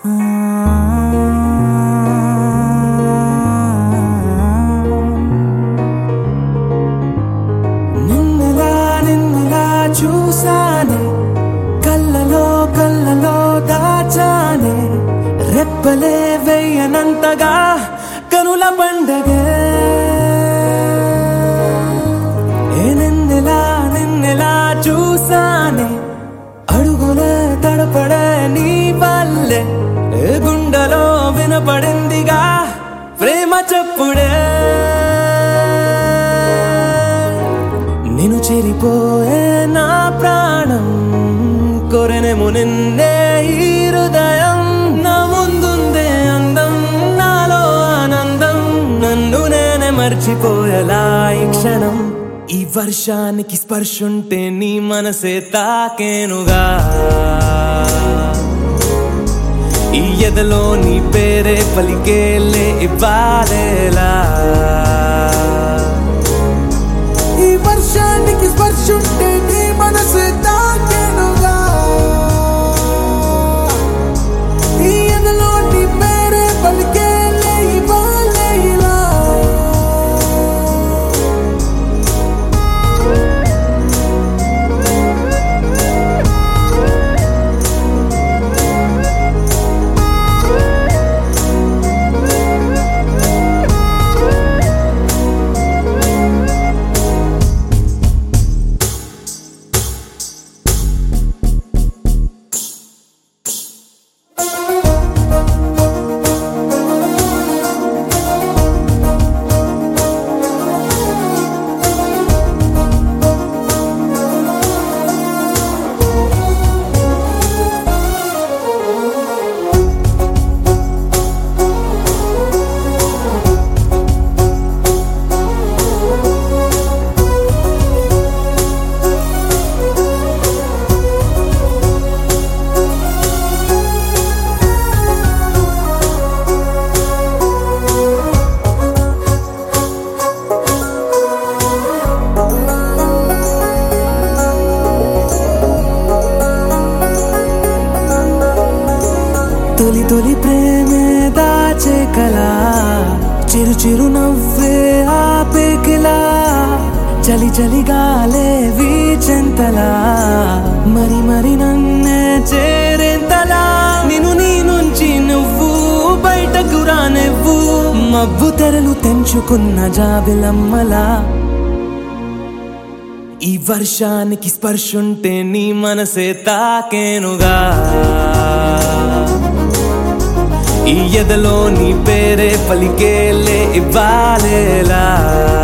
నిన్నలా నిన్నలా చూసానే, కళ్ళలో కళ్ళలో దాచానే, రెప్పలే వెయ్యనంతగా కనుల పండగే. నిన్నెలా నిన్నెలా చూసానే, అడుగులే తడపడే నీ వల్లే, గుండెలో వినపడిందిగా ప్రేమ చప్పుడే. నిన్ను చేరిపోయే నా ప్రాణం, కోరెనేమో నిన్నే ఈ హృదయం. నా ముందుందే అందం, నాలో ఆనందం, నన్ను నేనే మర్చిపోయేలా ఈ క్షణం. ఈ వర్షానికి స్పర్శుంటే నీ మనసే తాకేనుగా, ఈ ఎదలో నీ పేరే పలికేలే ఇవ్వాలేలా. ఈ వర్షానికి స్పర్శుంటే నీ మనసే తాకేనుగా, ఈ ఎదలో నీ పేరే పలికేలే ఇవ్వాలేలా. తొలి తొలి ప్రేమే దాచే కలా, చిరు చిరు నవ్వే ఆపే కిలా, చలి చలి గాలే వీచెంతలా, మరి మరి నన్నే చేరేంతలా. నిన్ను నీ నుంచి నువ్వు బయటకు రానివ్వు, మబ్బు తెరలు తెంచుకున్న జాబిలమ్మలా. ఈ వర్షానికి స్పర్శుంటే నీ మనసే తాకేనుగా, ఈ ఎదలో నీ పేరే పలికేలే ఇవ్వాలేలా.